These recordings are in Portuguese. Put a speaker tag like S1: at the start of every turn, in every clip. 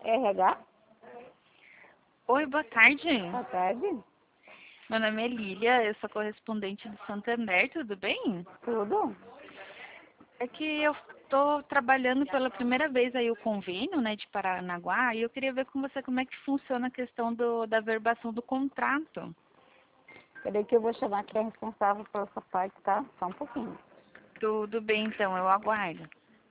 S1: RH?
S2: Oi, boa tarde.
S1: Boa tarde.
S2: Meu nome é Lília, eu sou correspondente do Santander, tudo bem?
S1: Tudo?
S2: É que eu estou trabalhando pela primeira vez aí o convênio, né, de Paranaguá, e eu queria ver com você como é que funciona a questão da verbação do contrato.
S1: Peraí que eu vou chamar quem é responsável por essa parte, tá? Só um pouquinho.
S2: Tudo bem, então, eu aguardo.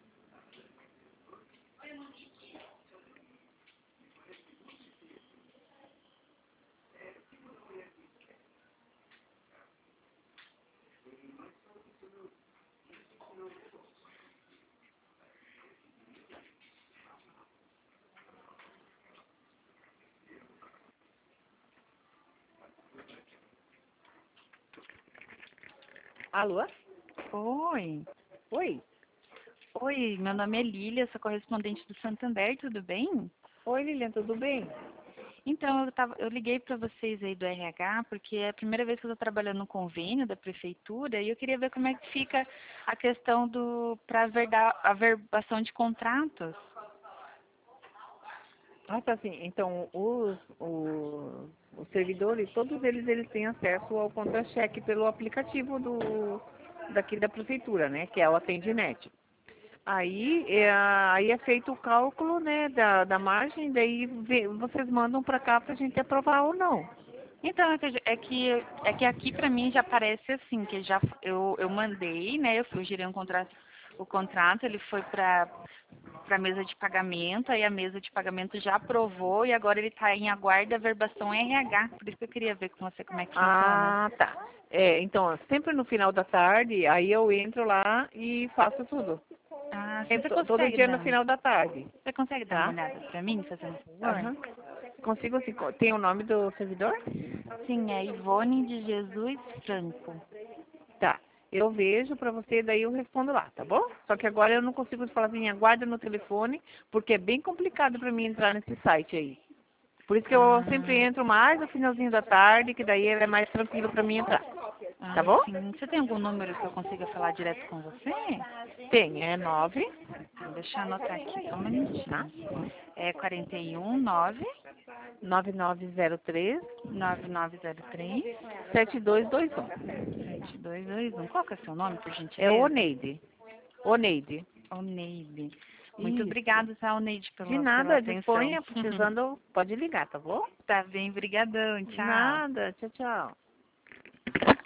S1: Alô?
S2: Oi.
S1: Oi?
S2: Oi, meu nome é Lília, sou correspondente do Santander, tudo bem?
S1: Oi, Lilian, tudo bem?
S2: Então, eu liguei para vocês aí do RH, porque é a primeira vez que eu estou trabalhando no convênio da prefeitura e eu queria ver como é que fica a questão para a verbação de contratos.
S1: Ah, tá sim. Então, os servidores, todos eles têm acesso ao contra-cheque pelo aplicativo daqui da prefeitura, né? Que é o Atendinet. Aí é feito o cálculo, né, da margem, daí vocês mandam para cá para a gente aprovar ou não.
S2: Então, é que aqui para mim já parece assim, que eu mandei, né? Eu girei o contrato, ele foi para a mesa de pagamento, aí a mesa de pagamento já aprovou e agora ele está em aguardo da verbação RH. Por isso que eu queria ver com você como é que funciona.
S1: Ah, tá. É, então, sempre no final da tarde, aí eu entro lá e faço tudo.
S2: Ah,
S1: Sempre, todo dia no final da tarde,
S2: você consegue dar uma
S1: tá?
S2: olhada para mim, fazendo um favor?
S1: Aham. Consigo, sim. Tem o nome do servidor?
S2: Sim, é Ivone de Jesus Franco.
S1: Tá. Eu vejo pra você, daí eu respondo lá, tá bom? Só que agora eu não consigo falar assim, aguarda no telefone, porque é bem complicado pra mim entrar nesse site aí. Por isso que eu sempre
S2: Ah,
S1: entro mais no finalzinho da tarde, que daí é mais tranquilo pra mim entrar. Tá bom?
S2: sim. Você tem algum número que eu consiga falar direto com você?
S1: Tem, é 9,
S2: Deixa eu anotar aqui, só um
S1: tá?
S2: minutinho. É 41 9
S1: 9903
S2: 9903
S1: 7221.
S2: 7221. Qual que é o seu nome, por
S1: É
S2: gentileza?
S1: O Neide.
S2: Oneide. Muito
S1: Isso.
S2: obrigada, tá, Oneide,
S1: De
S2: pela
S1: nada,
S2: atenção.
S1: disponha, precisando, pode ligar, tá bom?
S2: Tá bem, brigadão, tchau.
S1: Nada, tchau, tchau.